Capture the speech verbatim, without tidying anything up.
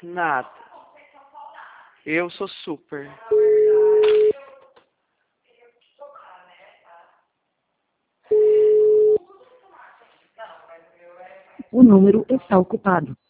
Nada. Eu sou super. O número está ocupado.